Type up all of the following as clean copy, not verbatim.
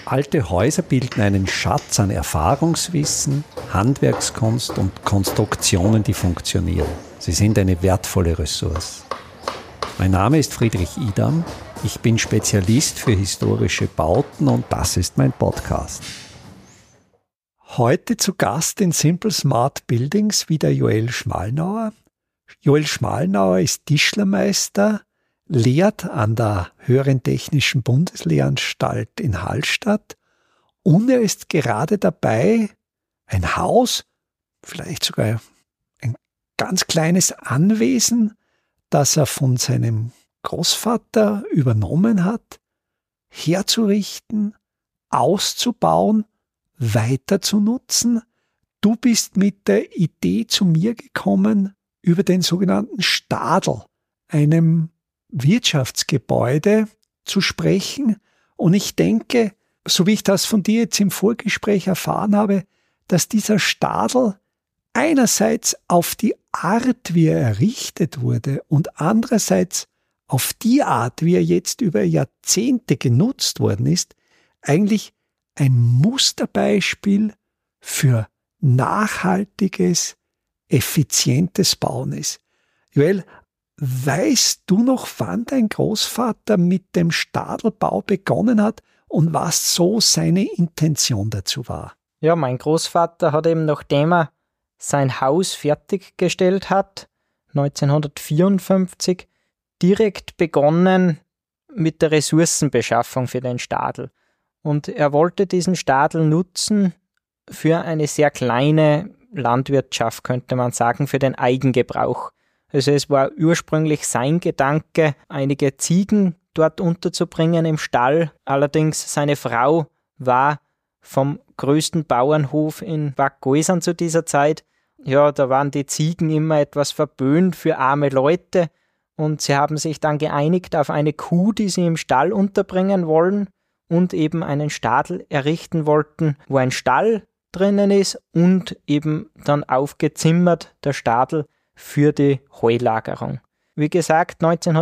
Alte Häuser bilden einen Schatz an Erfahrungswissen, Handwerkskunst und Konstruktionen, die funktionieren. Sie sind eine wertvolle Ressource. Mein Name ist Friedrich Idam. Ich bin Spezialist für historische Bauten und das ist mein Podcast. Heute zu Gast in Simple Smart Buildings wieder Joel Schmalnauer. Joel Schmalnauer ist Tischlermeister, lehrt an der Höheren Technischen Bundeslehranstalt in Hallstatt und er ist gerade dabei, ein Haus, vielleicht sogar ein ganz kleines Anwesen, das er von seinem Großvater übernommen hat, herzurichten, auszubauen, weiter zu nutzen. Du bist mit der Idee zu mir gekommen über den sogenannten Stadel, einem Wirtschaftsgebäude zu sprechen. Und ich denke, so wie ich das von dir jetzt im Vorgespräch erfahren habe, dass dieser Stadel einerseits auf die Art, wie er errichtet wurde und andererseits auf die Art, wie er jetzt über Jahrzehnte genutzt worden ist, eigentlich ein Musterbeispiel für nachhaltiges, effizientes Bauen ist. Joel, weißt du noch, wann dein Großvater mit dem Stadelbau begonnen hat und was so seine Intention dazu war? Ja, mein Großvater hat eben, nachdem er sein Haus fertiggestellt hat, 1954, direkt begonnen mit der Ressourcenbeschaffung für den Stadel. Und er wollte diesen Stadel nutzen für eine sehr kleine Landwirtschaft, könnte man sagen, für den Eigengebrauch. Also es war ursprünglich sein Gedanke, einige Ziegen dort unterzubringen im Stall. Allerdings seine Frau war vom größten Bauernhof in Bad Goisern zu dieser Zeit. Ja, da waren die Ziegen immer etwas verböhnt für arme Leute und sie haben sich dann geeinigt auf eine Kuh, die sie im Stall unterbringen wollen und eben einen Stadel errichten wollten, wo ein Stall drinnen ist und eben dann aufgezimmert der Stadel für die Heulagerung. Wie gesagt,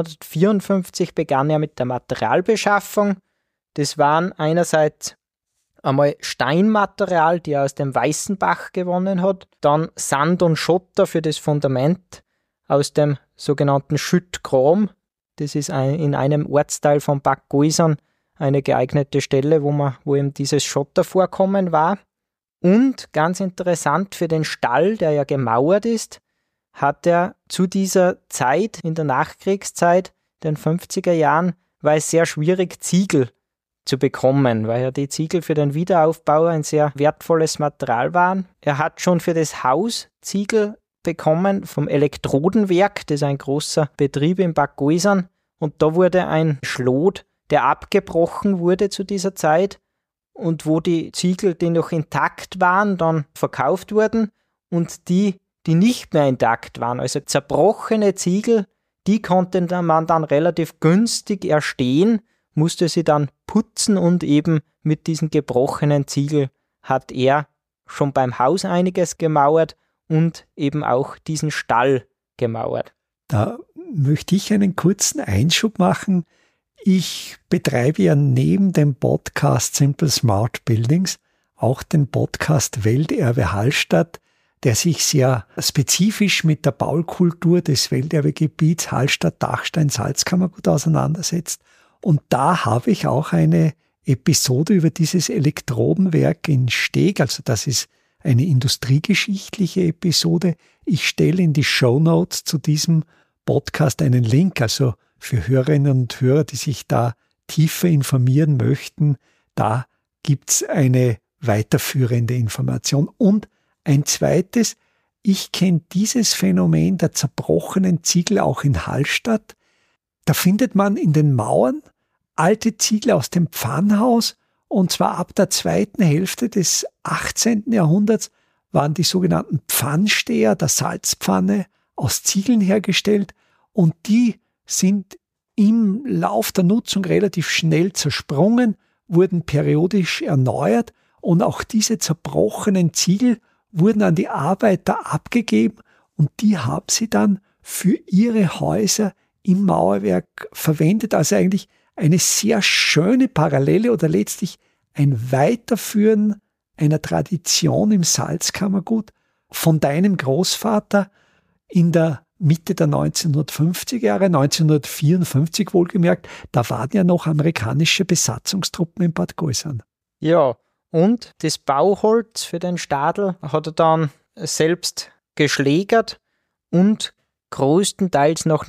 1954 begann er mit der Materialbeschaffung. Das waren einerseits einmal Steinmaterial, die er aus dem Weißenbach gewonnen hat, dann Sand und Schotter für das Fundament aus dem sogenannten Schüttgrom. Das ist in einem Ortsteil von Bad Goisern eine geeignete Stelle, wo eben dieses Schottervorkommen war. Und ganz interessant für den Stall, der ja gemauert ist, hat er zu dieser Zeit, in der Nachkriegszeit, den 50er Jahren, war es sehr schwierig, Ziegel zu bekommen, weil ja die Ziegel für den Wiederaufbau ein sehr wertvolles Material waren. Er hat schon für das Haus Ziegel bekommen vom Elektrodenwerk, das ist ein großer Betrieb in Bad Goisern, und da wurde ein Schlot, der abgebrochen wurde zu dieser Zeit und wo die Ziegel, die noch intakt waren, dann verkauft wurden und die nicht mehr intakt waren, also zerbrochene Ziegel, die konnte man dann relativ günstig erstehen, musste sie dann putzen und eben mit diesen gebrochenen Ziegel hat er schon beim Haus einiges gemauert und eben auch diesen Stall gemauert. Da möchte ich einen kurzen Einschub machen. Ich betreibe ja neben dem Podcast Simple Smart Buildings auch den Podcast Welterbe Hallstatt, der sich sehr spezifisch mit der Baukultur des Welterbegebiets Hallstatt-Dachstein-Salzkammergut auseinandersetzt. Und da habe ich auch eine Episode über dieses Elektrodenwerk in Steg, also das ist eine industriegeschichtliche Episode. Ich stelle in die Shownotes zu diesem Podcast einen Link, also für Hörerinnen und Hörer, die sich da tiefer informieren möchten, da gibt's eine weiterführende Information. Und ein zweites, ich kenne dieses Phänomen der zerbrochenen Ziegel auch in Hallstatt. Da findet man in den Mauern alte Ziegel aus dem Pfannhaus und zwar ab der zweiten Hälfte des 18. Jahrhunderts waren die sogenannten Pfannsteher der Salzpfanne aus Ziegeln hergestellt und die sind im Lauf der Nutzung relativ schnell zersprungen, wurden periodisch erneuert und auch diese zerbrochenen Ziegel wurden an die Arbeiter abgegeben und die haben sie dann für ihre Häuser im Mauerwerk verwendet. Also eigentlich eine sehr schöne Parallele oder letztlich ein Weiterführen einer Tradition im Salzkammergut von deinem Großvater in der Mitte der 1950er Jahre, 1954 wohlgemerkt, da waren ja noch amerikanische Besatzungstruppen in Bad Gäusern. Ja, und das Bauholz für den Stadel hat er dann selbst geschlägert und größtenteils noch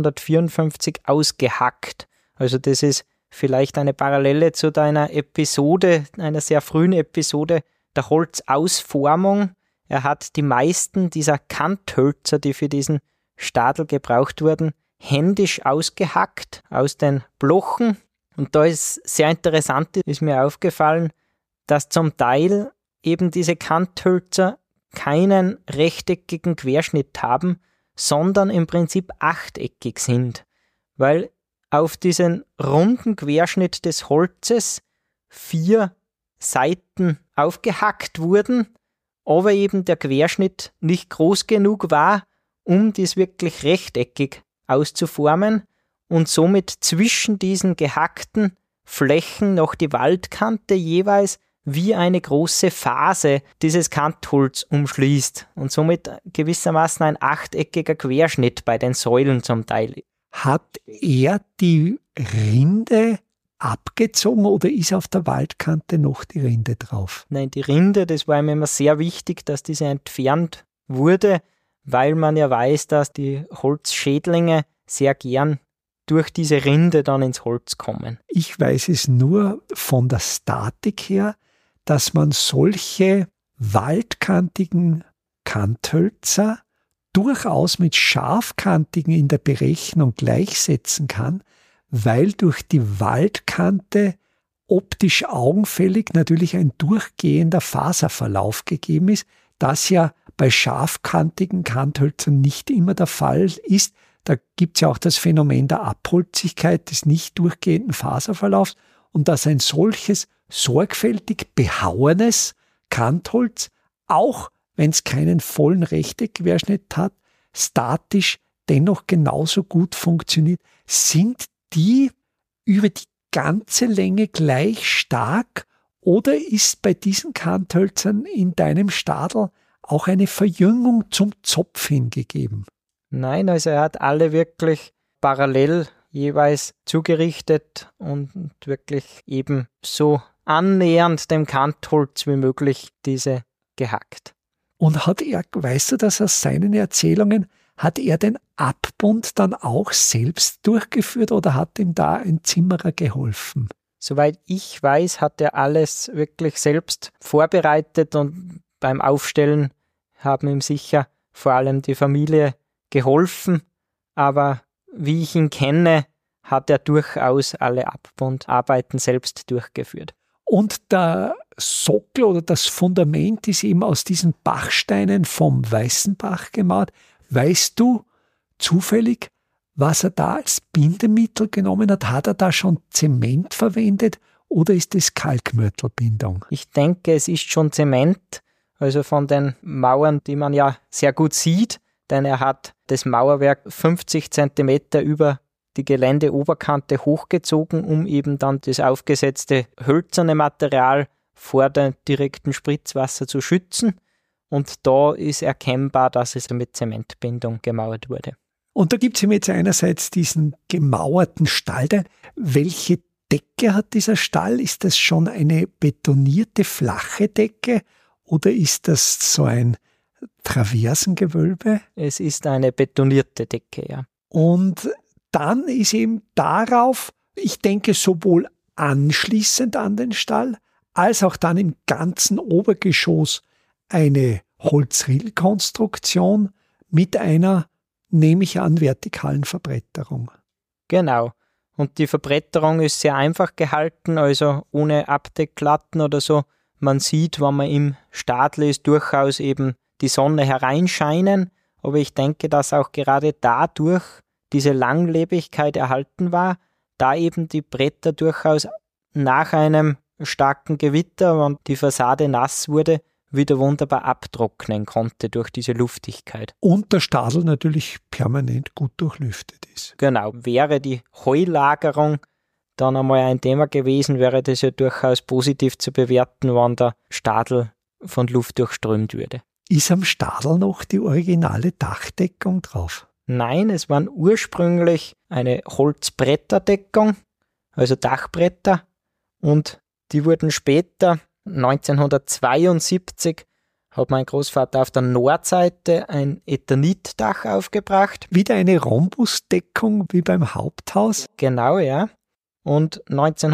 1954 ausgehackt. Also das ist vielleicht eine Parallele zu deiner Episode, einer sehr frühen Episode der Holzausformung. Er hat die meisten dieser Kanthölzer, die für diesen Stadel gebraucht wurden, händisch ausgehackt aus den Blochen. Und da ist sehr interessant, ist mir aufgefallen, dass zum Teil eben diese Kanthölzer keinen rechteckigen Querschnitt haben, sondern im Prinzip achteckig sind, weil auf diesen runden Querschnitt des Holzes 4 Seiten aufgehackt wurden, aber eben der Querschnitt nicht groß genug war, um dies wirklich rechteckig auszuformen und somit zwischen diesen gehackten Flächen noch die Waldkante jeweils wie eine große Phase dieses Kantholz umschließt und somit gewissermaßen ein achteckiger Querschnitt bei den Säulen zum Teil. Hat er die Rinde abgezogen oder ist auf der Waldkante noch die Rinde drauf? Nein, die Rinde, das war ihm immer sehr wichtig, dass diese entfernt wurde, weil man ja weiß, dass die Holzschädlinge sehr gern durch diese Rinde dann ins Holz kommen. Ich weiß es nur von der Statik her, dass man solche waldkantigen Kanthölzer durchaus mit scharfkantigen in der Berechnung gleichsetzen kann, weil durch die Waldkante optisch augenfällig natürlich ein durchgehender Faserverlauf gegeben ist, das ja bei scharfkantigen Kanthölzern nicht immer der Fall ist. Da gibt es ja auch das Phänomen der Abholzigkeit des nicht durchgehenden Faserverlaufs und dass ein solches sorgfältig behauenes Kantholz, auch wenn es keinen vollen Rechteckquerschnitt hat, statisch dennoch genauso gut funktioniert. Sind die über die ganze Länge gleich stark oder ist bei diesen Kanthölzern in deinem Stadel auch eine Verjüngung zum Zopf hingegeben? Nein, also er hat alle wirklich parallel jeweils zugerichtet und wirklich eben so annähernd dem Kantholz wie möglich diese gehackt. Und hat er, weißt du das aus seinen Erzählungen, hat er den Abbund dann auch selbst durchgeführt oder hat ihm da ein Zimmerer geholfen? Soweit ich weiß, hat er alles wirklich selbst vorbereitet und beim Aufstellen haben ihm sicher vor allem die Familie geholfen, aber wie ich ihn kenne, hat er durchaus alle Abbundarbeiten selbst durchgeführt. Und der Sockel oder das Fundament ist eben aus diesen Bachsteinen vom Weißenbach gemauert. Weißt du zufällig, was er da als Bindemittel genommen hat? Hat er da schon Zement verwendet oder ist es Kalkmörtelbindung? Ich denke, es ist schon Zement, also von den Mauern, die man ja sehr gut sieht, denn er hat das Mauerwerk 50 Zentimeter über die Geländeoberkante hochgezogen, um eben dann das aufgesetzte hölzerne Material vor dem direkten Spritzwasser zu schützen. Und da ist erkennbar, dass es mit Zementbindung gemauert wurde. Und da gibt es jetzt einerseits diesen gemauerten Stall. Welche Decke hat dieser Stall? Ist das schon eine betonierte, flache Decke oder ist das so ein Traversengewölbe? Es ist eine betonierte Decke, ja. Und dann ist eben darauf, ich denke, sowohl anschließend an den Stall, als auch dann im ganzen Obergeschoss eine Holzrillkonstruktion mit einer, nehme ich an, vertikalen Verbretterung. Genau. Und die Verbretterung ist sehr einfach gehalten, also ohne Abdeckplatten oder so. Man sieht, wenn man im Stadel ist, durchaus eben die Sonne hereinscheinen. Aber ich denke, dass auch gerade dadurch diese Langlebigkeit erhalten war, da eben die Bretter durchaus nach einem starken Gewitter, wenn die Fassade nass wurde, wieder wunderbar abtrocknen konnte durch diese Luftigkeit. Und der Stadel natürlich permanent gut durchlüftet ist. Genau, wäre die Heulagerung dann einmal ein Thema gewesen, wäre das ja durchaus positiv zu bewerten, wenn der Stadl von Luft durchströmt würde. Ist am Stadl noch die originale Dachdeckung drauf? Nein, es waren ursprünglich eine Holzbretterdeckung, also Dachbretter, und die wurden später, 1972, hat mein Großvater auf der Nordseite ein Eternitdach aufgebracht. Wieder eine Rhombusdeckung wie beim Haupthaus? Genau, ja. Und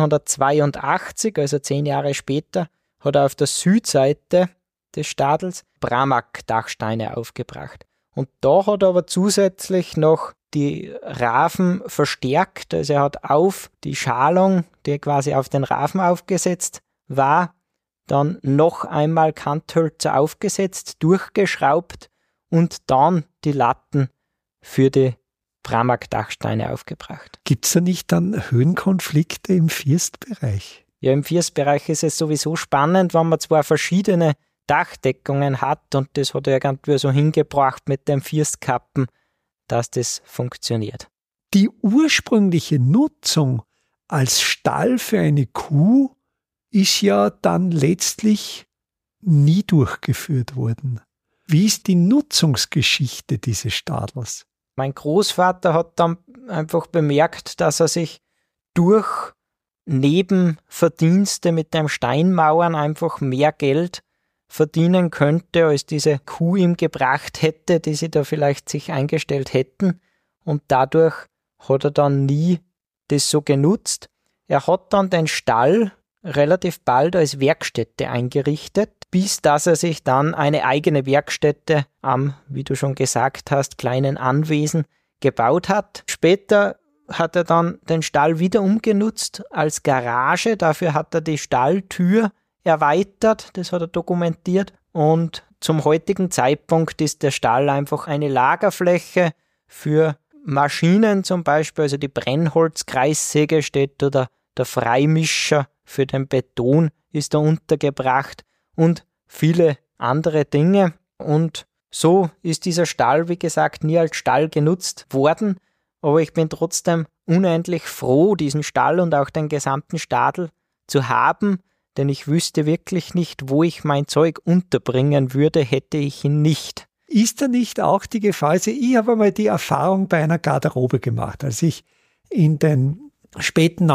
1982, also 10 Jahre später, hat er auf der Südseite des Stadls Bramag-Dachsteine aufgebracht. Und da hat er aber zusätzlich noch die Rafen verstärkt. Also er hat auf die Schalung, die quasi auf den Rafen aufgesetzt war, dann noch einmal Kanthölzer aufgesetzt, durchgeschraubt und dann die Latten für die Bramag-Dachsteine aufgebracht. Gibt es da nicht dann Höhenkonflikte im Firstbereich? Ja, im Firstbereich ist es sowieso spannend, wenn man zwar verschiedene Dachdeckungen hat und das hat er irgendwie so hingebracht mit dem Firstkappen, dass das funktioniert. Die ursprüngliche Nutzung als Stall für eine Kuh ist ja dann letztlich nie durchgeführt worden. Wie ist die Nutzungsgeschichte dieses Stadls? Mein Großvater hat dann einfach bemerkt, dass er sich durch Nebenverdienste mit dem Steinmauern einfach mehr Geld verdienen könnte, als diese Kuh ihm gebracht hätte, die sie da vielleicht sich eingestellt hätten. Und dadurch hat er dann nie das so genutzt. Er hat dann den Stall relativ bald als Werkstätte eingerichtet, bis dass er sich dann eine eigene Werkstätte am, wie du schon gesagt hast, kleinen Anwesen gebaut hat. Später hat er dann den Stall wieder umgenutzt als Garage. Dafür hat er die Stalltür erweitert, das hat er dokumentiert. Und zum heutigen Zeitpunkt ist der Stall einfach eine Lagerfläche für Maschinen zum Beispiel, also die Brennholzkreissäge steht oder der Freimischer für den Beton ist da untergebracht und viele andere Dinge. Und so ist dieser Stall, wie gesagt, nie als Stall genutzt worden. Aber ich bin trotzdem unendlich froh, diesen Stall und auch den gesamten Stadl zu haben, denn ich wüsste wirklich nicht, wo ich mein Zeug unterbringen würde, hätte ich ihn nicht. Ist da nicht auch die Gefahr, also ich habe einmal die Erfahrung bei einer Garderobe gemacht, als ich in den späten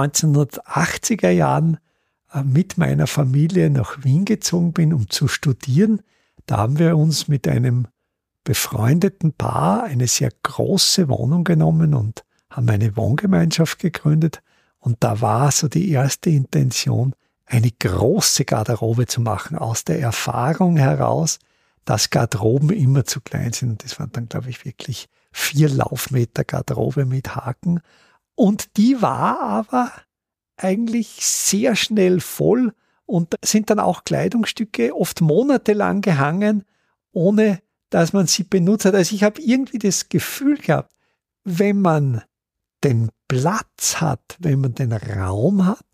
1980er Jahren mit meiner Familie nach Wien gezogen bin, um zu studieren. Da haben wir uns mit einem befreundeten Paar eine sehr große Wohnung genommen und haben eine Wohngemeinschaft gegründet. Und da war so die erste Intention, eine große Garderobe zu machen, aus der Erfahrung heraus, dass Garderoben immer zu klein sind. Und das waren dann, glaube ich, wirklich 4 Laufmeter Garderobe mit Haken. Und die war aber eigentlich sehr schnell voll und sind dann auch Kleidungsstücke oft monatelang gehangen, ohne dass man sie benutzt hat. Also ich habe irgendwie das Gefühl gehabt, wenn man den Platz hat, wenn man den Raum hat,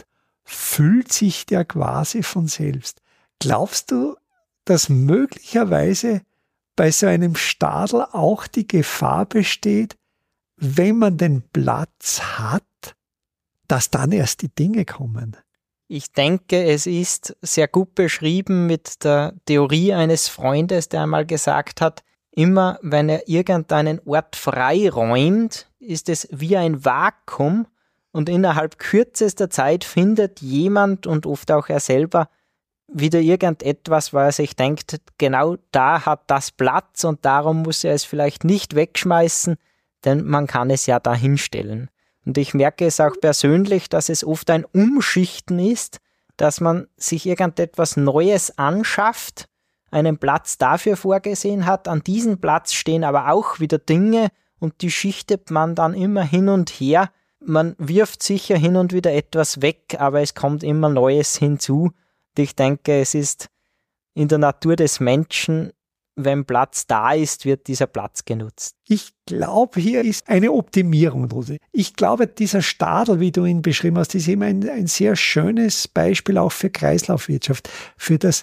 füllt sich der quasi von selbst. Glaubst du, dass möglicherweise bei so einem Stadl auch die Gefahr besteht, wenn man den Platz hat, dass dann erst die Dinge kommen? Ich denke, es ist sehr gut beschrieben mit der Theorie eines Freundes, der einmal gesagt hat, immer wenn er irgendeinen Ort freiräumt, ist es wie ein Vakuum und innerhalb kürzester Zeit findet jemand und oft auch er selber wieder irgendetwas, weil er sich denkt, genau da hat das Platz und darum muss er es vielleicht nicht wegschmeißen, denn man kann es ja da hinstellen. Und ich merke es auch persönlich, dass es oft ein Umschichten ist, dass man sich irgendetwas Neues anschafft, einen Platz dafür vorgesehen hat. An diesem Platz stehen aber auch wieder Dinge und die schichtet man dann immer hin und her. Man wirft sicher hin und wieder etwas weg, aber es kommt immer Neues hinzu. Und ich denke, es ist in der Natur des Menschen, wenn Platz da ist, wird dieser Platz genutzt. Ich glaube, hier ist eine Optimierung, Rose. Ich glaube, dieser Stadl, wie du ihn beschrieben hast, ist eben ein sehr schönes Beispiel auch für Kreislaufwirtschaft, für das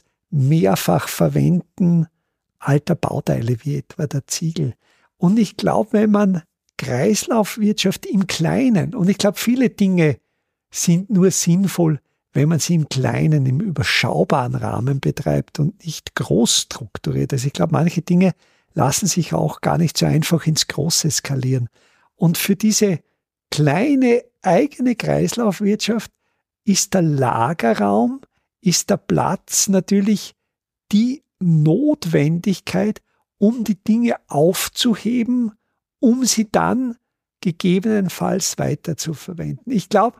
Mehrfachverwenden alter Bauteile, wie etwa der Ziegel. Und ich glaube, wenn man Kreislaufwirtschaft im Kleinen, und ich glaube, viele Dinge sind nur sinnvoll, wenn man sie im kleinen, im überschaubaren Rahmen betreibt und nicht groß strukturiert. Also ich glaube, manche Dinge lassen sich auch gar nicht so einfach ins Große skalieren. Und für diese kleine eigene Kreislaufwirtschaft ist der Lagerraum, ist der Platz natürlich die Notwendigkeit, um die Dinge aufzuheben, um sie dann gegebenenfalls weiter zu verwenden. Ich glaube,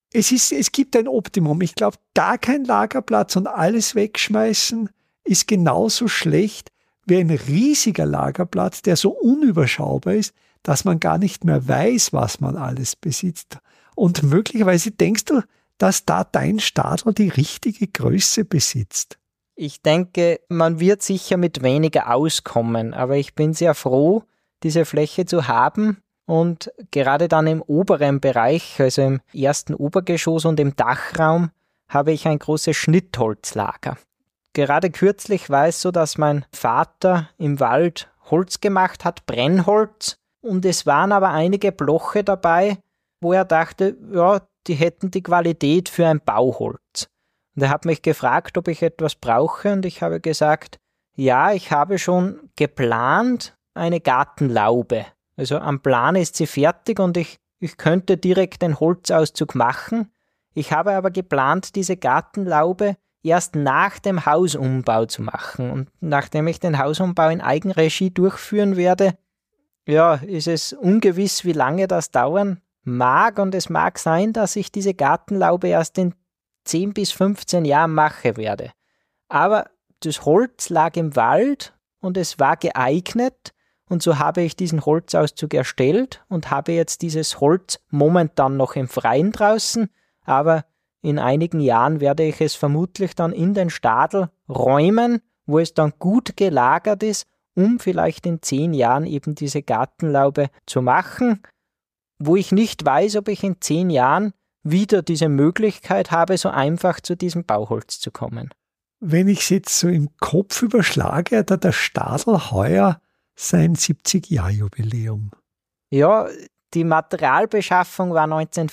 es gibt ein Optimum. Ich glaube, gar kein Lagerplatz und alles wegschmeißen ist genauso schlecht wie ein riesiger Lagerplatz, der so unüberschaubar ist, dass man gar nicht mehr weiß, was man alles besitzt. Und möglicherweise denkst du, dass da dein Stadl die richtige Größe besitzt. Ich denke, man wird sicher mit weniger auskommen, aber ich bin sehr froh, diese Fläche zu haben. Und gerade dann im oberen Bereich, also im ersten Obergeschoss und im Dachraum, habe ich ein großes Schnittholzlager. Gerade kürzlich war es so, dass mein Vater im Wald Holz gemacht hat, Brennholz, und es waren aber einige Bloche dabei, wo er dachte, ja, die hätten die Qualität für ein Bauholz. Und er hat mich gefragt, ob ich etwas brauche, und ich habe gesagt, ja, ich habe schon geplant eine Gartenlaube. Also am Plan ist sie fertig und ich könnte direkt den Holzauszug machen. Ich habe aber geplant, diese Gartenlaube erst nach dem Hausumbau zu machen. Und nachdem ich den Hausumbau in Eigenregie durchführen werde, ja, ist es ungewiss, wie lange das dauern mag. Und es mag sein, dass ich diese Gartenlaube erst in 10 bis 15 Jahren mache werde. Aber das Holz lag im Wald und es war geeignet. Und so habe ich diesen Holzauszug erstellt und habe jetzt dieses Holz momentan noch im Freien draußen, aber in einigen Jahren werde ich es vermutlich dann in den Stadl räumen, wo es dann gut gelagert ist, um vielleicht in 10 Jahren eben diese Gartenlaube zu machen, wo ich nicht weiß, ob ich in 10 Jahren wieder diese Möglichkeit habe, so einfach zu diesem Bauholz zu kommen. Wenn ich es jetzt so im Kopf überschlage, hat der Stadl heuer sein 70-Jahr-Jubiläum. Ja, die Materialbeschaffung war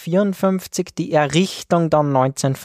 1954, die Errichtung dann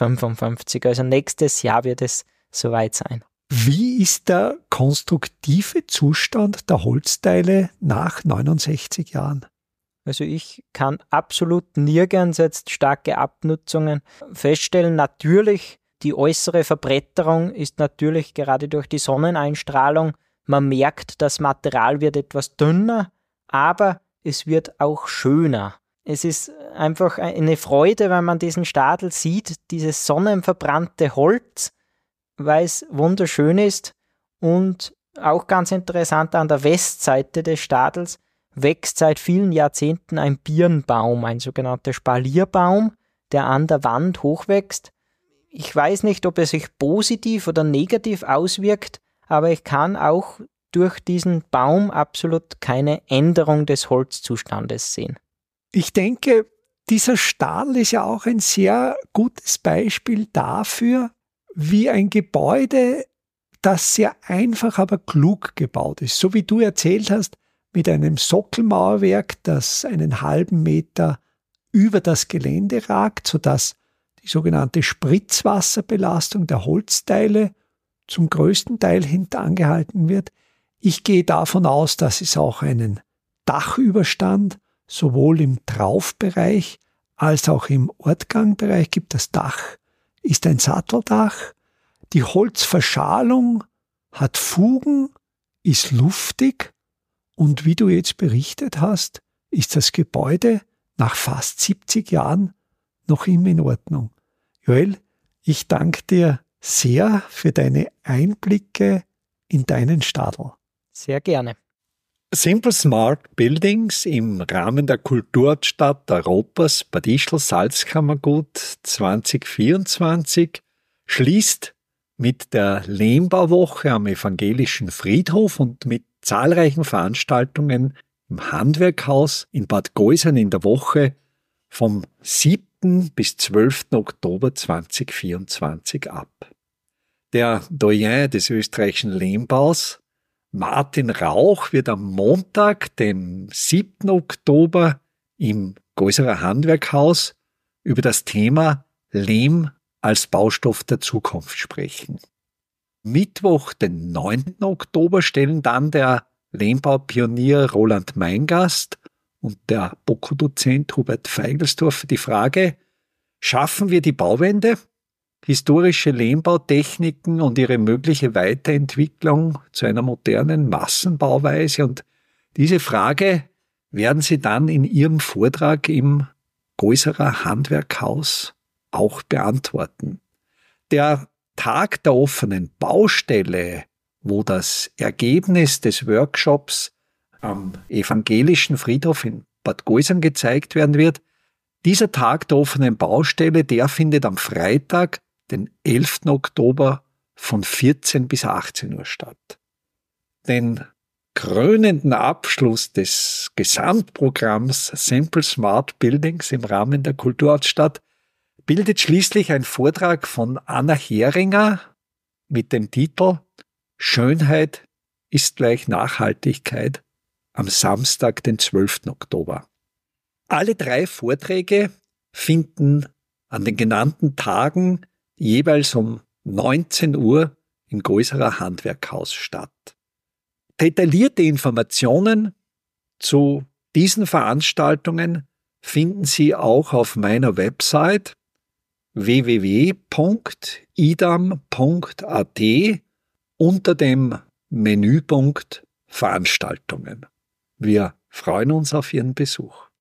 1955. Also nächstes Jahr wird es soweit sein. Wie ist der konstruktive Zustand der Holzteile nach 69 Jahren? Also ich kann absolut nirgends jetzt starke Abnutzungen feststellen. Natürlich, die äußere Verbretterung ist natürlich gerade durch die Sonneneinstrahlung. Man merkt, das Material wird etwas dünner, aber es wird auch schöner. Es ist einfach eine Freude, wenn man diesen Stadl sieht, dieses sonnenverbrannte Holz, weil es wunderschön ist. Und auch ganz interessant, an der Westseite des Stadls wächst seit vielen Jahrzehnten ein Birnbaum, ein sogenannter Spalierbaum, der an der Wand hochwächst. Ich weiß nicht, ob er sich positiv oder negativ auswirkt, aber ich kann auch durch diesen Baum absolut keine Änderung des Holzzustandes sehen. Ich denke, dieser Stadl ist ja auch ein sehr gutes Beispiel dafür, wie ein Gebäude, das sehr einfach, aber klug gebaut ist. So wie du erzählt hast, mit einem Sockelmauerwerk, das einen halben Meter über das Gelände ragt, sodass die sogenannte Spritzwasserbelastung der Holzteile zum größten Teil hintangehalten wird. Ich gehe davon aus, dass es auch einen Dachüberstand sowohl im Traufbereich als auch im Ortgangbereich gibt. Das Dach ist ein Satteldach. Die Holzverschalung hat Fugen, ist luftig und wie du jetzt berichtet hast, ist das Gebäude nach fast 70 Jahren noch immer in Ordnung. Joel, ich danke dir sehr für deine Einblicke in deinen Stadl. Sehr gerne. Simple Smart Buildings im Rahmen der Kulturstadt Europas Bad Ischl Salzkammergut 2024 schließt mit der Lehmbauwoche am Evangelischen Friedhof und mit zahlreichen Veranstaltungen im Handwerkhaus in Bad Gäusern in der Woche vom 7. bis 12. Oktober 2024 ab. Der Doyen des österreichischen Lehmbaus, Martin Rauch, wird am Montag, dem 7. Oktober, im Gäuserer Handwerkhaus über das Thema Lehm als Baustoff der Zukunft sprechen. Mittwoch, den 9. Oktober, stellen dann der Lehmbaupionier Roland Meingast und der BOKU-Dozent Hubert Feigelsdorfer die Frage: Schaffen wir die Bauwende? Historische Lehmbautechniken und ihre mögliche Weiterentwicklung zu einer modernen Massenbauweise. Und diese Frage werden Sie dann in Ihrem Vortrag im Geuserer Handwerkhaus auch beantworten. Der Tag der offenen Baustelle, wo das Ergebnis des Workshops am Evangelischen Friedhof in Bad Geusern gezeigt werden wird, dieser Tag der offenen Baustelle, der findet am Freitag, den 11. Oktober von 14 bis 18 Uhr statt. Den krönenden Abschluss des Gesamtprogramms Simple Smart Buildings im Rahmen der Kulturhauptstadt bildet schließlich ein Vortrag von Anna Heringer mit dem Titel Schönheit ist gleich Nachhaltigkeit am Samstag, den 12. Oktober. Alle 3 Vorträge finden an den genannten Tagen jeweils um 19 Uhr im Geuserer Handwerkhaus statt. Detaillierte Informationen zu diesen Veranstaltungen finden Sie auch auf meiner Website www.idam.at unter dem Menüpunkt Veranstaltungen. Wir freuen uns auf Ihren Besuch.